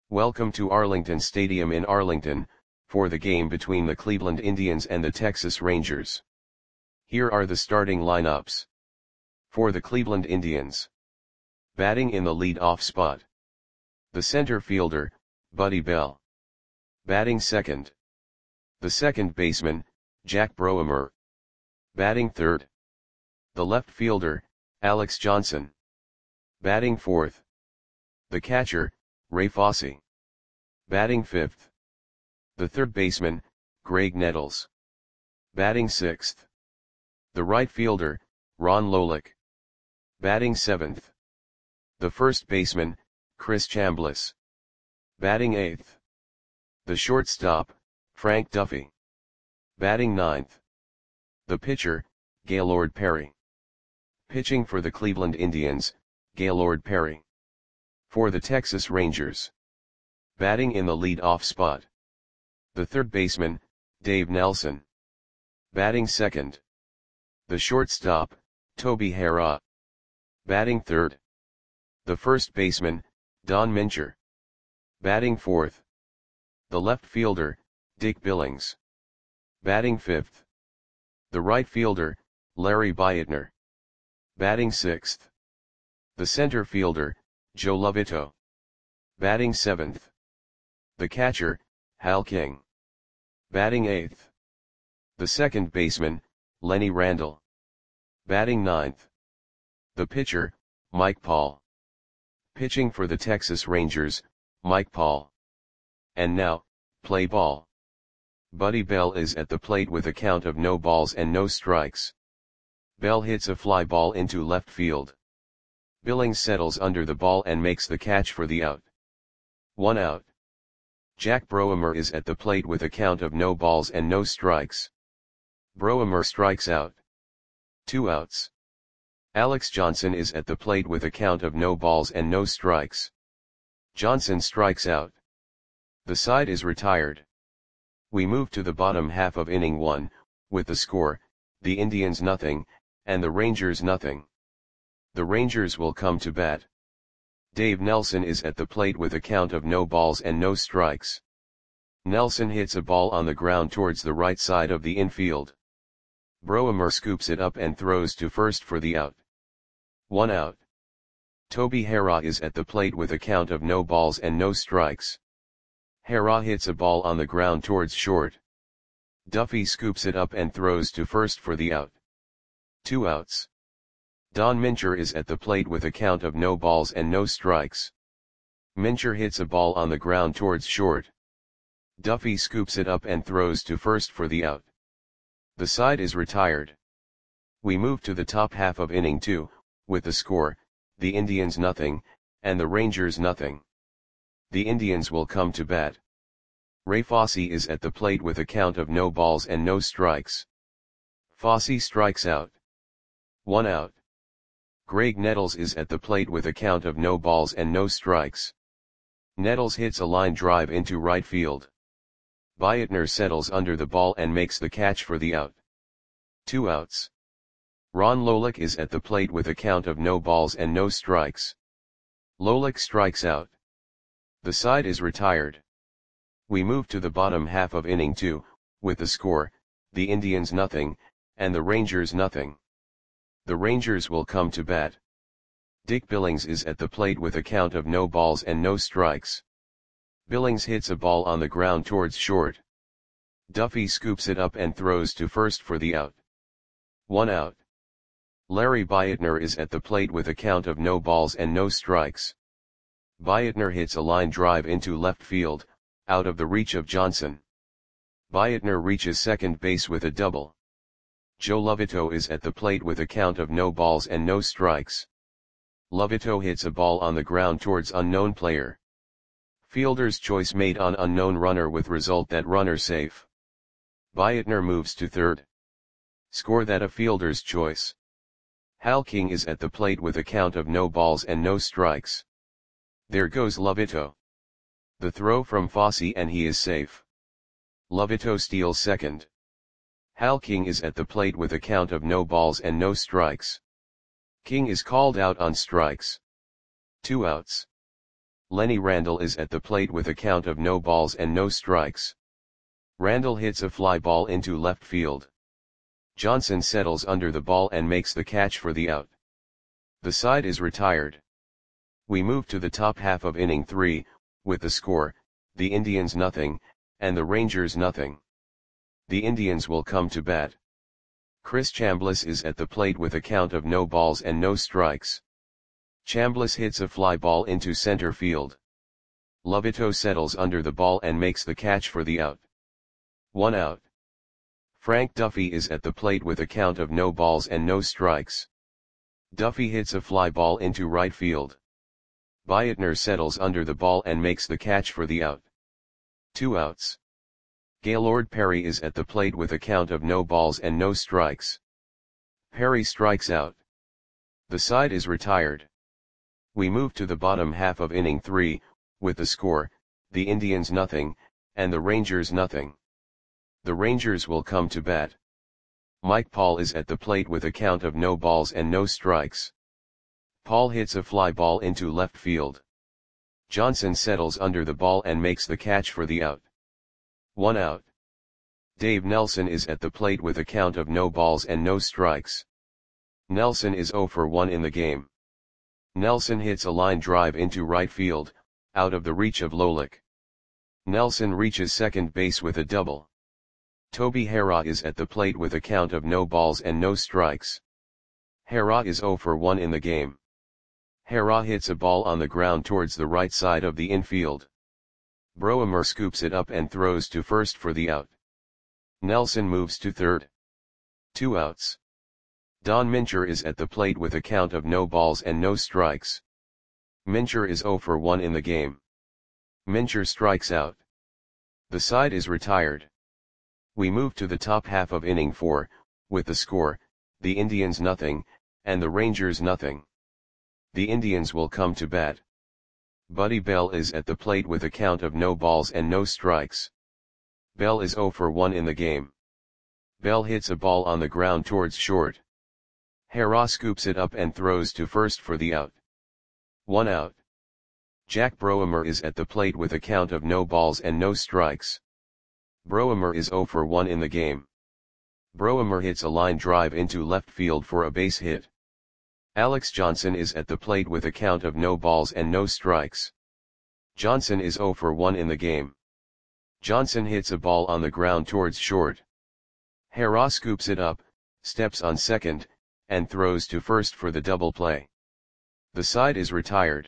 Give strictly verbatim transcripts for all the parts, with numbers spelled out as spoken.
Welcome to Arlington Stadium in Arlington, for the game between the Cleveland Indians and the Texas Rangers. Here are the starting lineups. For the Cleveland Indians. Batting in the lead-off spot. The center fielder, Buddy Bell. Batting second. The second baseman, Jack Broemer. Batting third. The left fielder, Alex Johnson. Batting fourth. The catcher, Ray Fosse. Batting fifth. The third baseman, Graig Nettles. Batting sixth. The right fielder, Ron Lolick. Batting seventh. The first baseman, Chris Chambliss. Batting eighth. The shortstop, Frank Duffy. Batting ninth. The pitcher, Gaylord Perry. Pitching for the Cleveland Indians, Gaylord Perry. For the Texas Rangers. Batting in the lead-off spot. The third baseman, Dave Nelson. Batting second. The shortstop, Toby Harrah. Batting third. The first baseman, Don Mincher. Batting fourth. The left fielder, Dick Billings. Batting fifth. The right fielder, Larry Beitner. Batting sixth. The center fielder, Joe Lovito. Batting seventh. The catcher, Hal King. Batting eighth. The second baseman, Lenny Randle. Batting ninth. The pitcher, Mike Paul. Pitching for the Texas Rangers, Mike Paul. And now, play ball. Buddy Bell is at the plate with a count of no balls and no strikes. Bell hits a fly ball into left field. Billings settles under the ball and makes the catch for the out. One out. Jack Broemer is at the plate with a count of no balls and no strikes. Broemer strikes out. Two outs. Alex Johnson is at the plate with a count of no balls and no strikes. Johnson strikes out. The side is retired. We move to the bottom half of inning one, with the score, the Indians nothing, and the Rangers nothing. The Rangers will come to bat. Dave Nelson is at the plate with a count of no balls and no strikes. Nelson hits a ball on the ground towards the right side of the infield. Broemer scoops it up and throws to first for the out. One out. Toby Harrah is at the plate with a count of no balls and no strikes. Harrah hits a ball on the ground towards short. Duffy scoops it up and throws to first for the out. Two outs. Don Mincher is at the plate with a count of no balls and no strikes. Mincher hits a ball on the ground towards short. Duffy scoops it up and throws to first for the out. The side is retired. We move to the top half of inning two, with the score, the Indians nothing, and the Rangers nothing. The Indians will come to bat. Ray Fosse is at the plate with a count of no balls and no strikes. Fosse strikes out. One out. Graig Nettles is at the plate with a count of no balls and no strikes. Nettles hits a line drive into right field. Beitner settles under the ball and makes the catch for the out. Two outs. Ron Lolick is at the plate with a count of no balls and no strikes. Lolick strikes out. The side is retired. We move to the bottom half of inning two, with the score, the Indians nothing, and the Rangers nothing. The Rangers will come to bat. Dick Billings is at the plate with a count of no balls and no strikes. Billings hits a ball on the ground towards short. Duffy scoops it up and throws to first for the out. One out. Larry Beitner is at the plate with a count of no balls and no strikes. Beitner hits a line drive into left field, out of the reach of Johnson. Beitner reaches second base with a double. Joe Lovito is at the plate with a count of no balls and no strikes. Lovito hits a ball on the ground towards unknown player. Fielder's choice made on unknown runner with result that runner safe. Beitner moves to third. Score that a fielder's choice. Hal King is at the plate with a count of no balls and no strikes. There goes Lovito. The throw from Fosse and he is safe. Lovito steals second. Hal King is at the plate with a count of no balls and no strikes. King is called out on strikes. Two outs. Lenny Randle is at the plate with a count of no balls and no strikes. Randle hits a fly ball into left field. Johnson settles under the ball and makes the catch for the out. The side is retired. We move to the top half of inning three, with the score, the Indians nothing, and the Rangers nothing. The Indians will come to bat. Chris Chambliss is at the plate with a count of no balls and no strikes. Chambliss hits a fly ball into center field. Lovito settles under the ball and makes the catch for the out. One out. Frank Duffy is at the plate with a count of no balls and no strikes. Duffy hits a fly ball into right field. Beitner settles under the ball and makes the catch for the out. Two outs. Gaylord Perry is at the plate with a count of no balls and no strikes. Perry strikes out. The side is retired. We move to the bottom half of inning three, with the score, the Indians nothing, and the Rangers nothing. The Rangers will come to bat. Mike Paul is at the plate with a count of no balls and no strikes. Paul hits a fly ball into left field. Johnson settles under the ball and makes the catch for the out. One out. Dave Nelson is at the plate with a count of no balls and no strikes. Nelson is oh for one in the game. Nelson hits a line drive into right field, out of the reach of Lolich. Nelson reaches second base with a double. Toby Harrah is at the plate with a count of no balls and no strikes. Harrah is oh for one in the game. Harrah hits a ball on the ground towards the right side of the infield. Broemer scoops it up and throws to first for the out. Nelson moves to third. Two outs. Don Mincher is at the plate with a count of no balls and no strikes. Mincher is oh for one in the game. Mincher strikes out. The side is retired. We move to the top half of inning four, with the score, the Indians nothing, and the Rangers nothing. The Indians will come to bat. Buddy Bell is at the plate with a count of no balls and no strikes. Bell is oh for one in the game. Bell hits a ball on the ground towards short. Harrah scoops it up and throws to first for the out. One out. Jack Broemer is at the plate with a count of no balls and no strikes. Broemer is oh for one in the game. Broemer hits a line drive into left field for a base hit. Alex Johnson is at the plate with a count of no balls and no strikes. Johnson is oh for one in the game. Johnson hits a ball on the ground towards short. Harrah scoops it up, steps on second, and throws to first for the double play. The side is retired.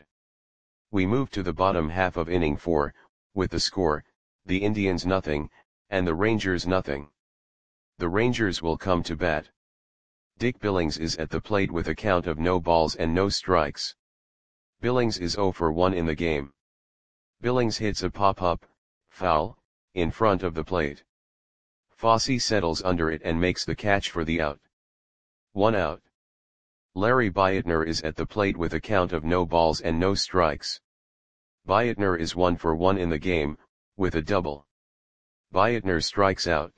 We move to the bottom half of inning four, with the score, the Indians nothing, and the Rangers nothing. The Rangers will come to bat. Dick Billings is at the plate with a count of no balls and no strikes. Billings is oh for one in the game. Billings hits a pop-up, foul, in front of the plate. Fosse settles under it and makes the catch for the out. One out. Larry Beitner is at the plate with a count of no balls and no strikes. Beitner is one for one in the game, with a double. Beitner strikes out.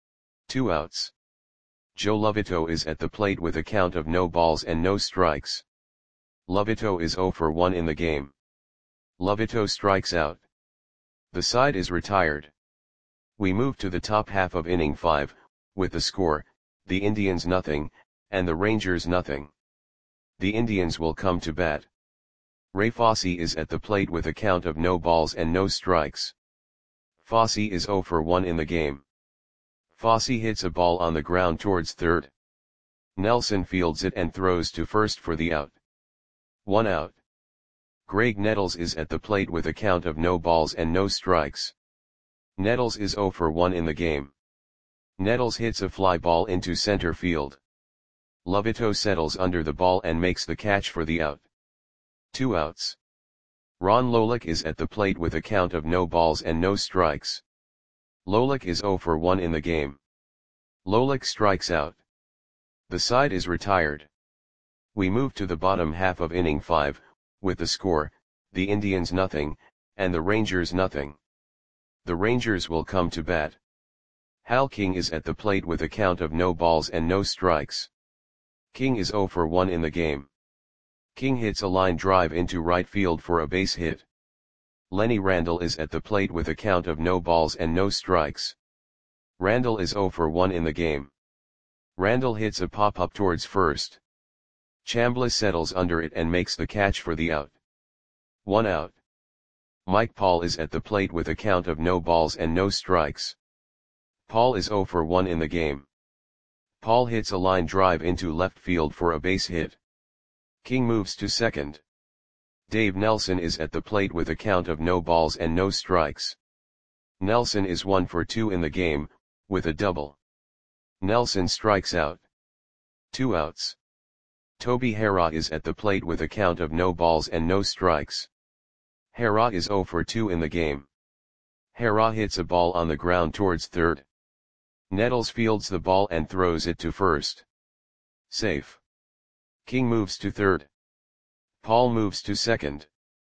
Two outs. Joe Lovito is at the plate with a count of no balls and no strikes. Lovito is oh for one in the game. Lovito strikes out. The side is retired. We move to the top half of inning five, with the score, the Indians nothing, and the Rangers nothing. The Indians will come to bat. Ray Fosse is at the plate with a count of no balls and no strikes. Fosse is oh for one in the game. Fosse hits a ball on the ground towards third. Nelson fields it and throws to first for the out. One out. Greg Nettles is at the plate with a count of no balls and no strikes. Nettles is oh for one in the game. Nettles hits a fly ball into center field. Lovito settles under the ball and makes the catch for the out. Two outs. Ron Lolich is at the plate with a count of no balls and no strikes. Lolich is oh for one in the game. Lolich strikes out. The side is retired. We move to the bottom half of inning five, with the score, the Indians nothing, and the Rangers nothing. The Rangers will come to bat. Hal King is at the plate with a count of no balls and no strikes. King is oh for one in the game. King hits a line drive into right field for a base hit. Lenny Randle is at the plate with a count of no balls and no strikes. Randle is zero for one in the game. Randle hits a pop-up towards first. Chambliss settles under it and makes the catch for the out. One out. Mike Paul is at the plate with a count of no balls and no strikes. Paul is zero for one in the game. Paul hits a line drive into left field for a base hit. King moves to second. Dave Nelson is at the plate with a count of no balls and no strikes. Nelson is one for two in the game, with a double. Nelson strikes out. Two outs. Toby Harrah is at the plate with a count of no balls and no strikes. Harrah is zero for two in the game. Harrah hits a ball on the ground towards third. Nettles fields the ball and throws it to first. Safe. King moves to third. Paul moves to second.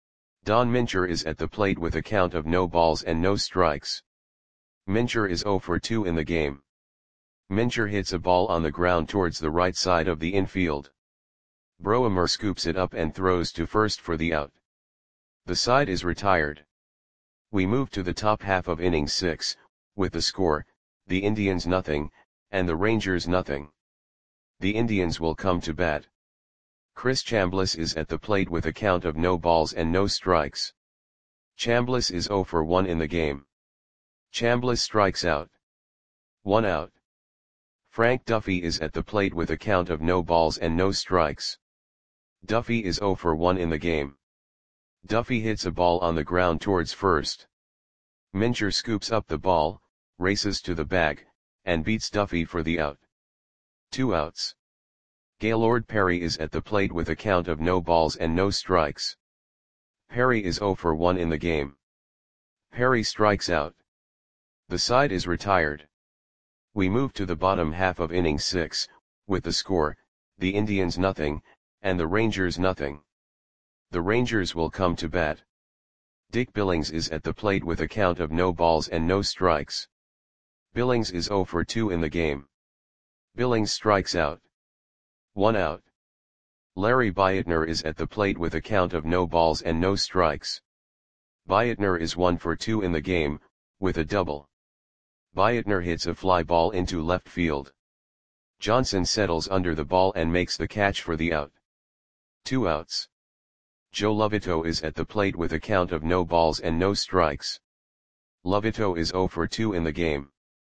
Don Mincher is at the plate with a count of no balls and no strikes. Mincher is zero for two in the game. Mincher hits a ball on the ground towards the right side of the infield. Broemer scoops it up and throws to first for the out. The side is retired. We move to the top half of inning six, with the score, the Indians nothing, and the Rangers nothing. The Indians will come to bat. Chris Chambliss is at the plate with a count of no balls and no strikes. Chambliss is zero for one in the game. Chambliss strikes out. One out. Frank Duffy is at the plate with a count of no balls and no strikes. Duffy is zero for one in the game. Duffy hits a ball on the ground towards first. Mincher scoops up the ball, races to the bag, and beats Duffy for the out. Two outs. Gaylord Perry is at the plate with a count of no balls and no strikes. Perry is zero for one in the game. Perry strikes out. The side is retired. We move to the bottom half of inning six, with the score, the Indians nothing, and the Rangers nothing. The Rangers will come to bat. Dick Billings is at the plate with a count of no balls and no strikes. Billings is zero for two in the game. Billings strikes out. One out. Larry Beitner is at the plate with a count of no balls and no strikes. Beitner is one for two in the game, with a double. Beitner hits a fly ball into left field. Johnson settles under the ball and makes the catch for the out. Two outs. Joe Lovito is at the plate with a count of no balls and no strikes. Lovito is zero for two in the game.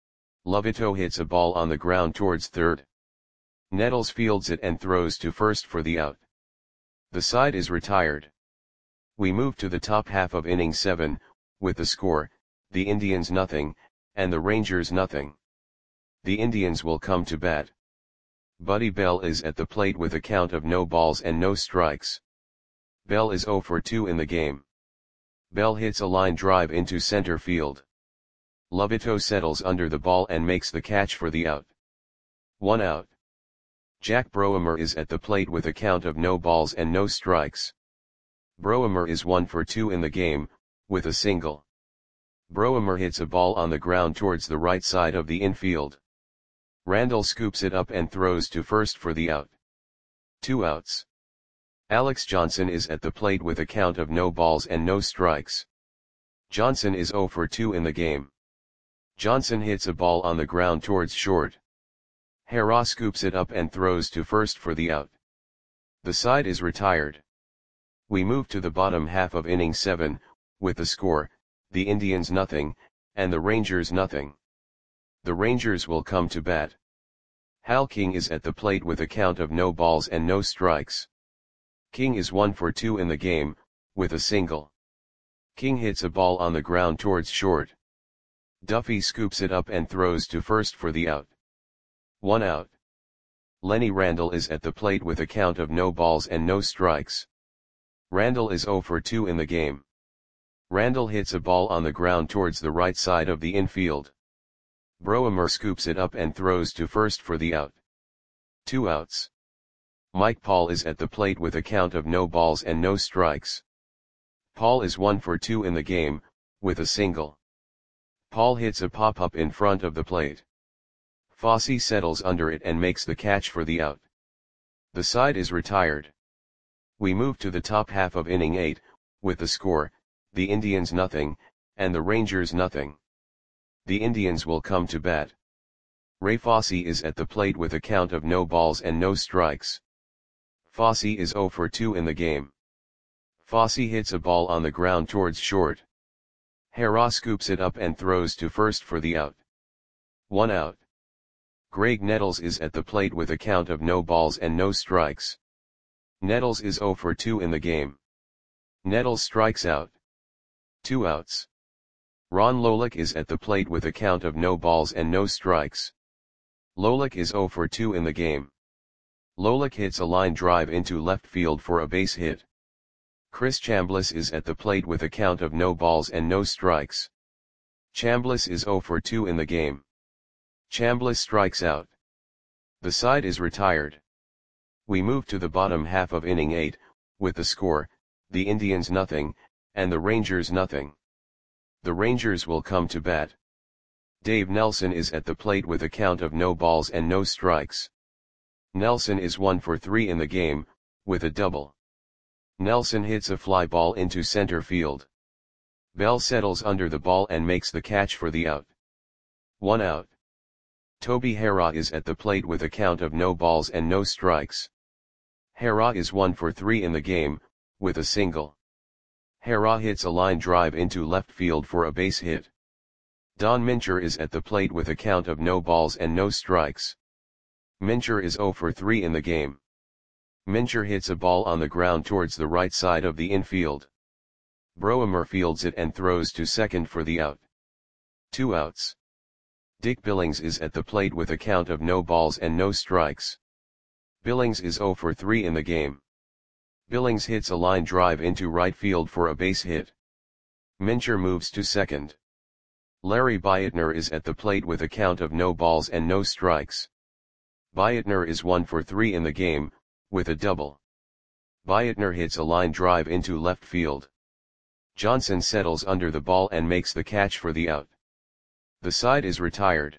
Lovito hits a ball on the ground towards third. Nettles fields it and throws to first for the out. The side is retired. We move to the top half of inning seven, with the score, the Indians nothing, and the Rangers nothing. The Indians will come to bat. Buddy Bell is at the plate with a count of no balls and no strikes. Bell is zero for two in the game. Bell hits a line drive into center field. Lovito settles under the ball and makes the catch for the out. One out. Jack Broemer is at the plate with a count of no balls and no strikes. Broemer is one for two in the game, with a single. Broemer hits a ball on the ground towards the right side of the infield. Randle scoops it up and throws to first for the out. Two outs. Alex Johnson is at the plate with a count of no balls and no strikes. Johnson is zero for two in the game. Johnson hits a ball on the ground towards short. Harrah scoops it up and throws to first for the out. The side is retired. We move to the bottom half of inning seven, with the score, the Indians nothing, and the Rangers nothing. The Rangers will come to bat. Hal King is at the plate with a count of no balls and no strikes. King is one for two in the game, with a single. King hits a ball on the ground towards short. Duffy scoops it up and throws to first for the out. One out. Lenny Randle is at the plate with a count of no balls and no strikes. Randle is zero for two in the game. Randle hits a ball on the ground towards the right side of the infield. Broemer scoops it up and throws to first for the out. Two outs. Mike Paul is at the plate with a count of no balls and no strikes. Paul is one for two in the game, with a single. Paul hits a pop-up in front of the plate. Fosse settles under it and makes the catch for the out. The side is retired. We move to the top half of inning eight, with the score, the Indians nothing, and the Rangers nothing. The Indians will come to bat. Ray Fosse is at the plate with a count of no balls and no strikes. Fosse is zero for two in the game. Fosse hits a ball on the ground towards short. Harrah scoops it up and throws to first for the out. One out. Graig Nettles is at the plate with a count of no balls and no strikes. Nettles is zero for two in the game. Nettles strikes out. Two outs. Ron Lolick is at the plate with a count of no balls and no strikes. Lolick is zero for two in the game. Lolick hits a line drive into left field for a base hit. Chris Chambliss is at the plate with a count of no balls and no strikes. Chambliss is zero for two in the game. Chambliss strikes out. The side is retired. We move to the bottom half of inning eight, with the score, the Indians nothing, and the Rangers nothing. The Rangers will come to bat. Dave Nelson is at the plate with a count of no balls and no strikes. Nelson is one for three in the game, with a double. Nelson hits a fly ball into center field. Bell settles under the ball and makes the catch for the out. One out. Toby Harrah is at the plate with a count of no balls and no strikes. Harrah is one for three in the game, with a single. Harrah hits a line drive into left field for a base hit. Don Mincher is at the plate with a count of no balls and no strikes. Mincher is zero for three in the game. Mincher hits a ball on the ground towards the right side of the infield. Broemer fields it and throws to second for the out. Two outs. Dick Billings is at the plate with a count of no balls and no strikes. Billings is zero for three in the game. Billings hits a line drive into right field for a base hit. Mincher moves to second. Larry Beitner is at the plate with a count of no balls and no strikes. Beitner is one for three in the game, with a double. Beitner hits a line drive into left field. Johnson settles under the ball and makes the catch for the out. The side is retired.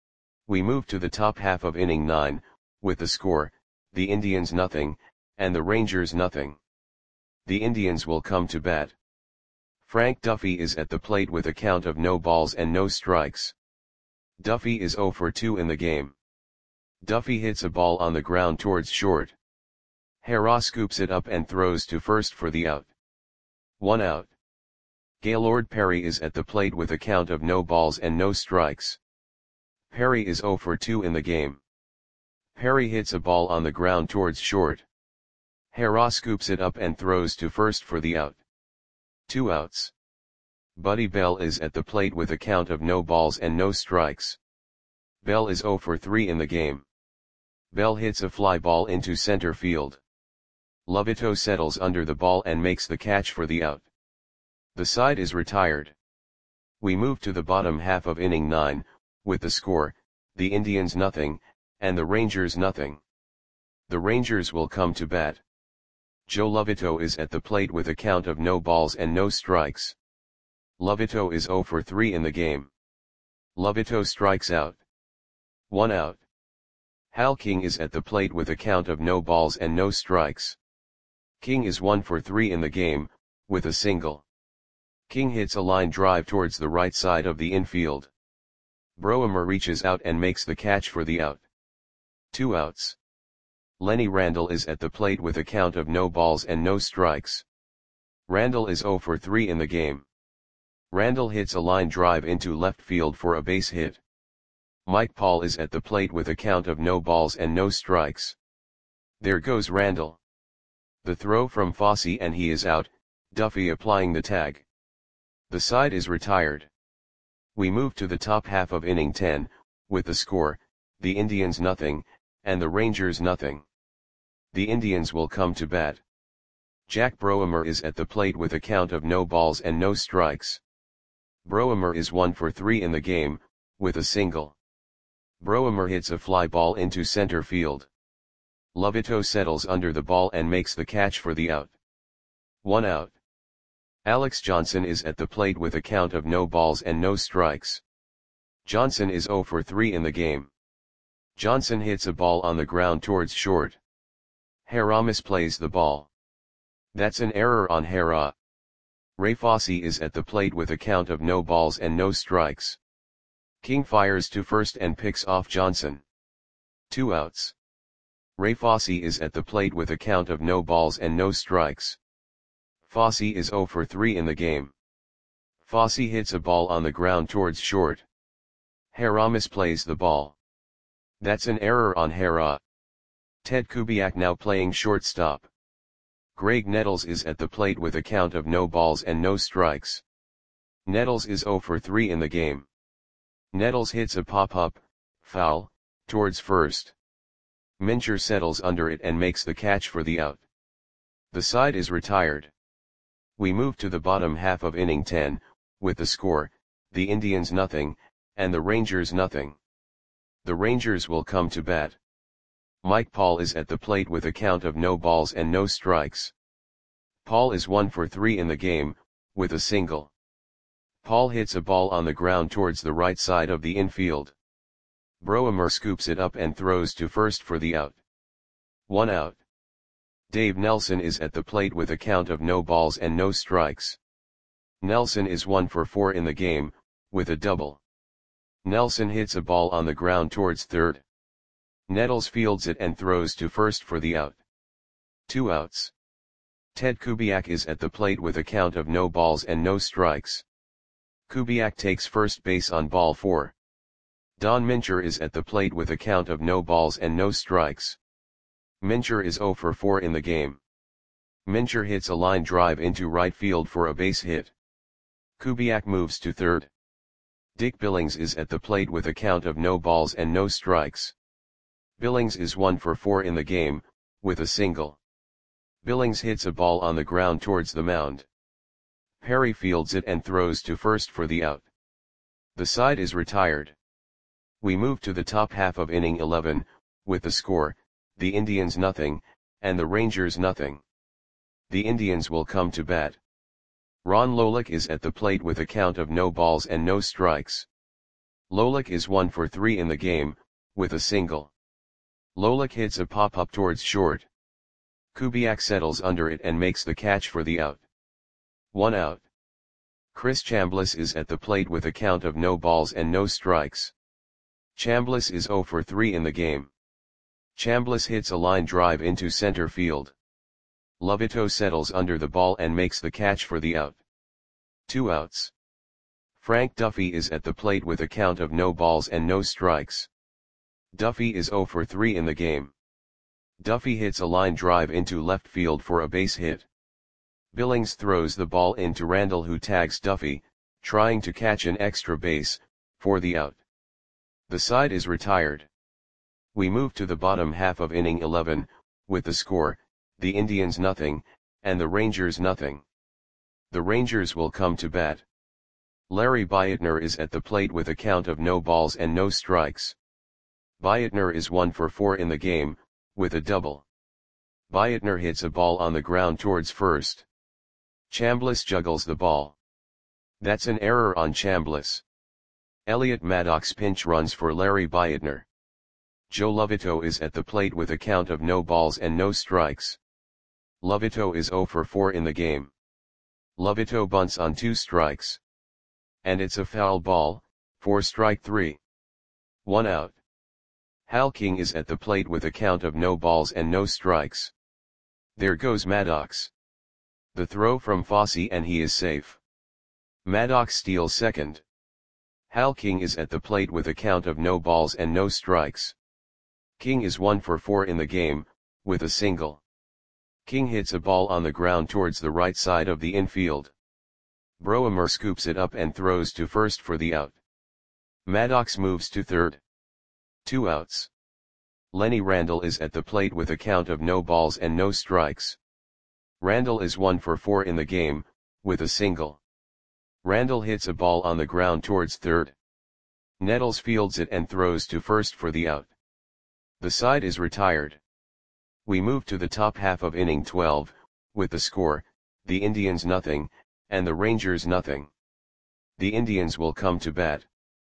We move to the top half of inning nine, with the score, the Indians nothing, and the Rangers nothing. The Indians will come to bat. Frank Duffy is at the plate with a count of no balls and no strikes. Duffy is zero for two in the game. Duffy hits a ball on the ground towards short. Harrah scoops it up and throws to first for the out. One out. Gaylord Perry is at the plate with a count of no balls and no strikes. Perry is zero for two in the game. Perry hits a ball on the ground towards short. Harrah scoops it up and throws to first for the out. Two outs. Buddy Bell is at the plate with a count of no balls and no strikes. Bell is zero for three in the game. Bell hits a fly ball into center field. Lovito settles under the ball and makes the catch for the out. The side is retired. We move to the bottom half of inning nine, with the score, the Indians nothing, and the Rangers nothing. The Rangers will come to bat. Joe Lovito is at the plate with a count of no balls and no strikes. Lovito is zero for three in the game. Lovito strikes out. One out. Hal King is at the plate with a count of no balls and no strikes. King is one for three in the game, with a single. King hits a line drive towards the right side of the infield. Broemer reaches out and makes the catch for the out. Two outs. Lenny Randle is at the plate with a count of no balls and no strikes. Randle is zero for three in the game. Randle hits a line drive into left field for a base hit. Mike Paul is at the plate with a count of no balls and no strikes. There goes Randle. The throw from Fosse and he is out, Duffy applying the tag. The side is retired. We move to the top half of inning ten, with the score, the Indians nothing, and the Rangers nothing. The Indians will come to bat. Jack Broemer is at the plate with a count of no balls and no strikes. Broemer is one for three in the game, with a single. Broemer hits a fly ball into center field. Lovito settles under the ball and makes the catch for the out. One out. Alex Johnson is at the plate with a count of no balls and no strikes. Johnson is zero for three in the game. Johnson hits a ball on the ground towards short. Harrah misplays the ball. That's an error on Harrah. Ray Fosse is at the plate with a count of no balls and no strikes. King fires to first and picks off Johnson. Two outs. Ray Fosse is at the plate with a count of no balls and no strikes. Fosse is zero for three in the game. Fosse hits a ball on the ground towards short. Hara misplays the ball. That's an error on Hara. Ted Kubiak now playing shortstop. Greg Nettles is at the plate with a count of no balls and no strikes. Nettles is zero for three in the game. Nettles hits a pop-up, foul, towards first. Mincher settles under it and makes the catch for the out. The side is retired. We move to the bottom half of inning ten, with the score, the Indians nothing, and the Rangers nothing. The Rangers will come to bat. Mike Paul is at the plate with a count of no balls and no strikes. Paul is one for three in the game, with a single. Paul hits a ball on the ground towards the right side of the infield. Broemer scoops it up and throws to first for the out. One out. Dave Nelson is at the plate with a count of no balls and no strikes. Nelson is one for four in the game, with a double. Nelson hits a ball on the ground towards third. Nettles fields it and throws to first for the out. Two outs. Ted Kubiak is at the plate with a count of no balls and no strikes. Kubiak takes first base on ball four. Don Mincher is at the plate with a count of no balls and no strikes. Mincher is zero for four in the game. Mincher hits a line drive into right field for a base hit. Kubiak moves to third. Dick Billings is at the plate with a count of no balls and no strikes. Billings is one for four in the game, with a single. Billings hits a ball on the ground towards the mound. Perry fields it and throws to first for the out. The side is retired. We move to the top half of inning eleven, with the score, the Indians nothing, and the Rangers nothing. The Indians will come to bat. Ron Lolick is at the plate with a count of no balls and no strikes. Lolick is one for three in the game, with a single. Lolick hits a pop-up towards short. Kubiak settles under it and makes the catch for the out. One out. Chris Chambliss is at the plate with a count of no balls and no strikes. Chambliss is zero for three in the game. Chambliss hits a line drive into center field. Lovito settles under the ball and makes the catch for the out. Two outs. Frank Duffy is at the plate with a count of no balls and no strikes. Duffy is zero for three in the game. Duffy hits a line drive into left field for a base hit. Billings throws the ball into Randall, who tags Duffy, trying to catch an extra base, for the out. The side is retired. We move to the bottom half of inning eleven, with the score, the Indians nothing, and the Rangers nothing. The Rangers will come to bat. Larry Beitner is at the plate with a count of no balls and no strikes. Beitner is one for four in the game, with a double. Beitner hits a ball on the ground towards first. Chambliss juggles the ball. That's an error on Chambliss. Elliot Maddox pinch runs for Larry Beitner. Joe Lovito is at the plate with a count of no balls and no strikes. Lovito is zero for four in the game. Lovito bunts on two strikes. And it's a foul ball, for strike three. One out. Hal King is at the plate with a count of no balls and no strikes. There goes Maddox. The throw from Fosse and he is safe. Maddox steals second. Hal King is at the plate with a count of no balls and no strikes. King is one for four in the game, with a single. King hits a ball on the ground towards the right side of the infield. Broemer scoops it up and throws to first for the out. Maddox moves to third. Two outs. Lenny Randall is at the plate with a count of no balls and no strikes. Randall is one for four in the game, with a single. Randall hits a ball on the ground towards third. Nettles fields it and throws to first for the out. The side is retired. We move to the top half of inning twelve, with the score, the Indians nothing, and the Rangers nothing. The Indians will come to bat.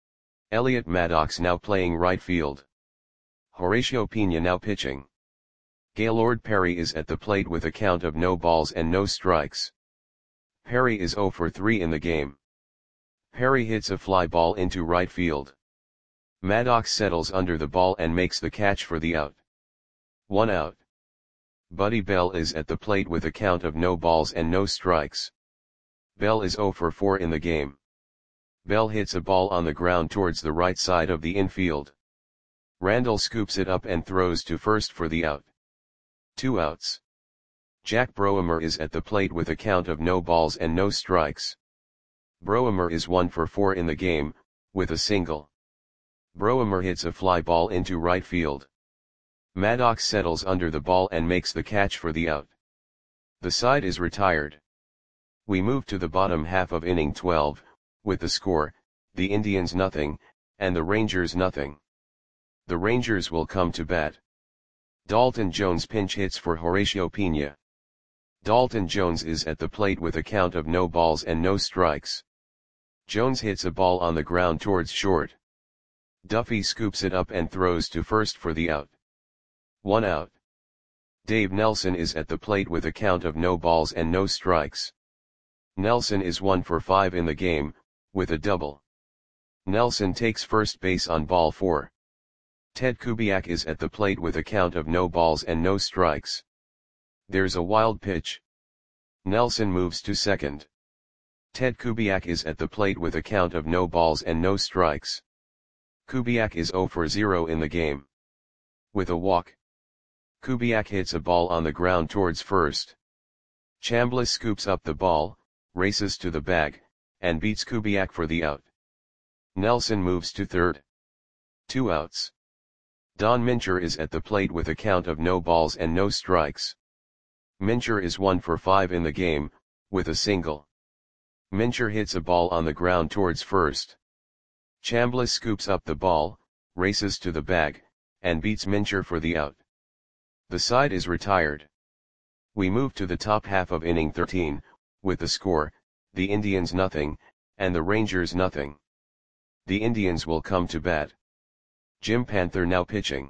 Elliot Maddox now playing right field. Horatio Pena now pitching. Gaylord Perry is at the plate with a count of no balls and no strikes. Perry is zero for three in the game. Perry hits a fly ball into right field. Maddox settles under the ball and makes the catch for the out. One out. Buddy Bell is at the plate with a count of no balls and no strikes. Bell is zero for four in the game. Bell hits a ball on the ground towards the right side of the infield. Randall scoops it up and throws to first for the out. Two outs. Jack Broemer is at the plate with a count of no balls and no strikes. Broemer is one for four in the game, with a single. Broemer hits a fly ball into right field. Maddox settles under the ball and makes the catch for the out. The side is retired. We move to the bottom half of inning twelve, with the score, the Indians nothing, and the Rangers nothing. The Rangers will come to bat. Dalton Jones pinch hits for Horacio Pena. Dalton Jones is at the plate with a count of no balls and no strikes. Jones hits a ball on the ground towards short. Duffy scoops it up and throws to first for the out. One out. Dave Nelson is at the plate with a count of no balls and no strikes. Nelson is one for five in the game, with a double. Nelson takes first base on ball four. Ted Kubiak is at the plate with a count of no balls and no strikes. There's a wild pitch. Nelson moves to second. Ted Kubiak is at the plate with a count of no balls and no strikes. Kubiak is zero for zero in the game. With a walk. Kubiak hits a ball on the ground towards first. Chambliss scoops up the ball, races to the bag, and beats Kubiak for the out. Nelson moves to third. Two outs. Don Mincher is at the plate with a count of no balls and no strikes. Mincher is one for five in the game, with a single. Mincher hits a ball on the ground towards first. Chambliss scoops up the ball, races to the bag, and beats Mincher for the out. The side is retired. We move to the top half of inning thirteen, with the score, the Indians nothing, and the Rangers nothing. The Indians will come to bat. Jim Panther now pitching.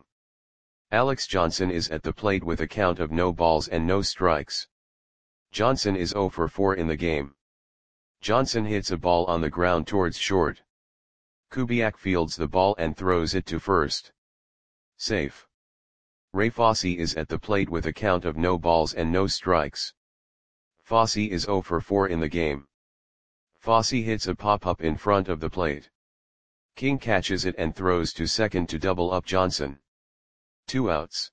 Alex Johnson is at the plate with a count of no balls and no strikes. Johnson is zero for four in the game. Johnson hits a ball on the ground towards short. Kubiak fields the ball and throws it to first. Safe. Ray Fosse is at the plate with a count of no balls and no strikes. Fosse is zero for four in the game. Fosse hits a pop-up in front of the plate. King catches it and throws to second to double up Johnson. Two outs.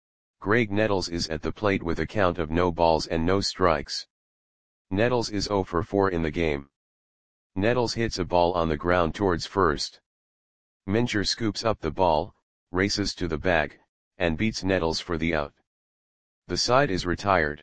Greg Nettles is at the plate with a count of no balls and no strikes. Nettles is zero for four in the game. Nettles hits a ball on the ground towards first. Mincher scoops up the ball, races to the bag, and beats Nettles for the out. The side is retired.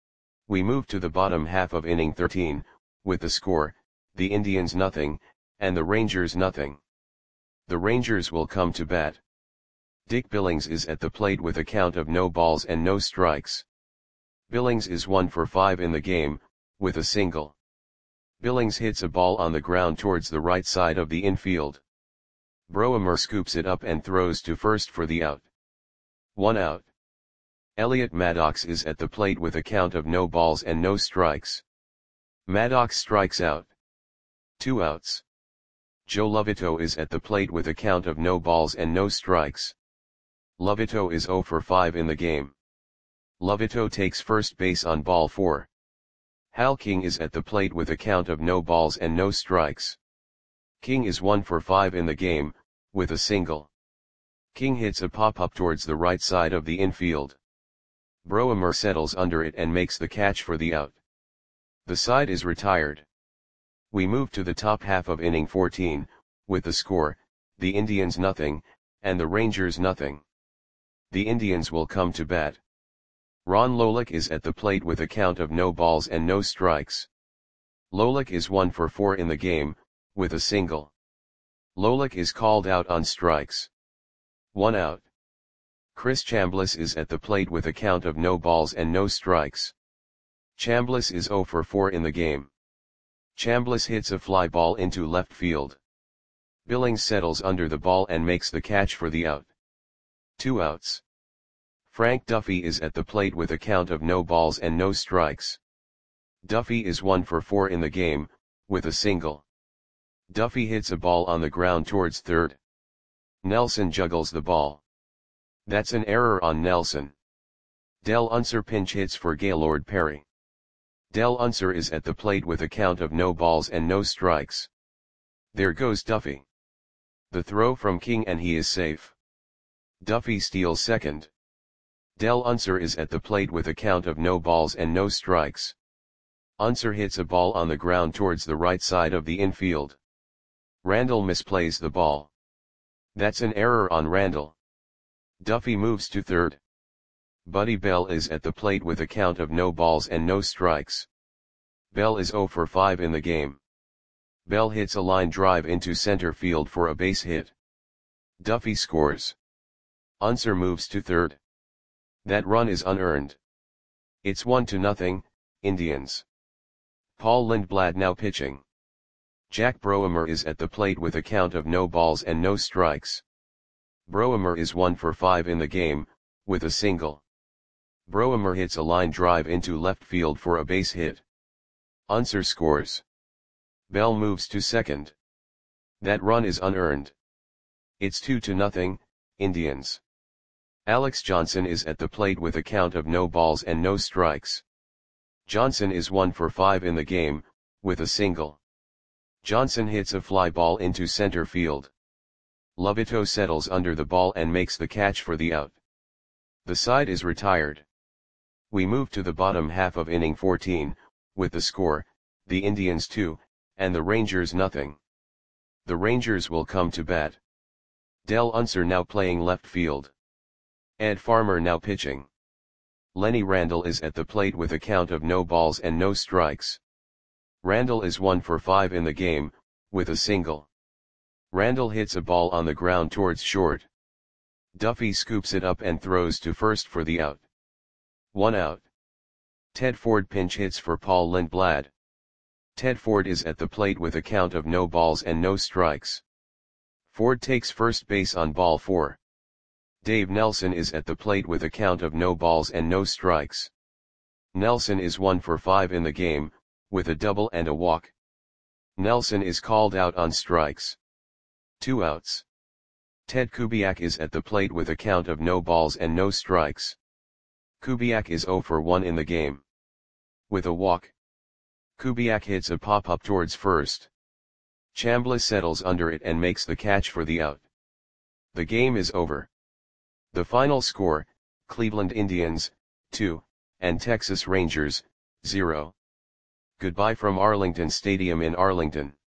We move to the bottom half of inning thirteen, with the score, the Indians nothing, and the Rangers nothing. The Rangers will come to bat. Dick Billings is at the plate with a count of no balls and no strikes. Billings is one for five in the game, with a single. Billings hits a ball on the ground towards the right side of the infield. Broemer scoops it up and throws to first for the out. One out. Elliot Maddox is at the plate with a count of no balls and no strikes. Maddox strikes out. Two outs. Joe Lovito is at the plate with a count of no balls and no strikes. Lovito is zero for five in the game. Lovito takes first base on ball four. Hal King is at the plate with a count of no balls and no strikes. King is one for five in the game, with a single. King hits a pop-up towards the right side of the infield. Broemer settles under it and makes the catch for the out. The side is retired. We move to the top half of inning fourteen, with the score, the Indians nothing, and the Rangers nothing. The Indians will come to bat. Ron Lolick is at the plate with a count of no balls and no strikes. Lolick is one for four in the game, with a single. Lolick is called out on strikes. One out. Chris Chambliss is at the plate with a count of no balls and no strikes. Chambliss is zero for four in the game. Chambliss hits a fly ball into left field. Billings settles under the ball and makes the catch for the out. Two outs. Frank Duffy is at the plate with a count of no balls and no strikes. Duffy is one for four in the game, with a single. Duffy hits a ball on the ground towards third. Nelson juggles the ball. That's an error on Nelson. Del Unser pinch hits for Gaylord Perry. Del Unser is at the plate with a count of no balls and no strikes. There goes Duffy. The throw from King and he is safe. Duffy steals second. Del Unser is at the plate with a count of no balls and no strikes. Unser hits a ball on the ground towards the right side of the infield. Randall misplays the ball. That's an error on Randall. Duffy moves to third. Buddy Bell is at the plate with a count of no balls and no strikes. Bell is zero for five in the game. Bell hits a line drive into center field for a base hit. Duffy scores. Unser moves to third. That run is unearned. It's one to nothing, Indians. Paul Lindblad now pitching. Jack Broemer is at the plate with a count of no balls and no strikes. Broemer is one for five in the game, with a single. Broemer hits a line drive into left field for a base hit. Unser scores. Bell moves to second. That run is unearned. It's two to nothing, Indians. Alex Johnson is at the plate with a count of no balls and no strikes. Johnson is one for five in the game, with a single. Johnson hits a fly ball into center field. Lobito settles under the ball and makes the catch for the out. The side is retired. We move to the bottom half of inning fourteen, with the score, the Indians two, and the Rangers nothing. The Rangers will come to bat. Del Unser now playing left field. Ed Farmer now pitching. Lenny Randall is at the plate with a count of no balls and no strikes. Randall is one for five in the game, with a single. Randall hits a ball on the ground towards short. Duffy scoops it up and throws to first for the out. One out. Ted Ford pinch hits for Paul Lindblad. Ted Ford is at the plate with a count of no balls and no strikes. Ford takes first base on ball four. Dave Nelson is at the plate with a count of no balls and no strikes. Nelson is one for five in the game, with a double and a walk. Nelson is called out on strikes. Two outs. Ted Kubiak is at the plate with a count of no balls and no strikes. Kubiak is zero for one in the game. With a walk. Kubiak hits a pop-up towards first. Chambliss settles under it and makes the catch for the out. The game is over. The final score, Cleveland Indians, two, and Texas Rangers, zero. Goodbye from Arlington Stadium in Arlington.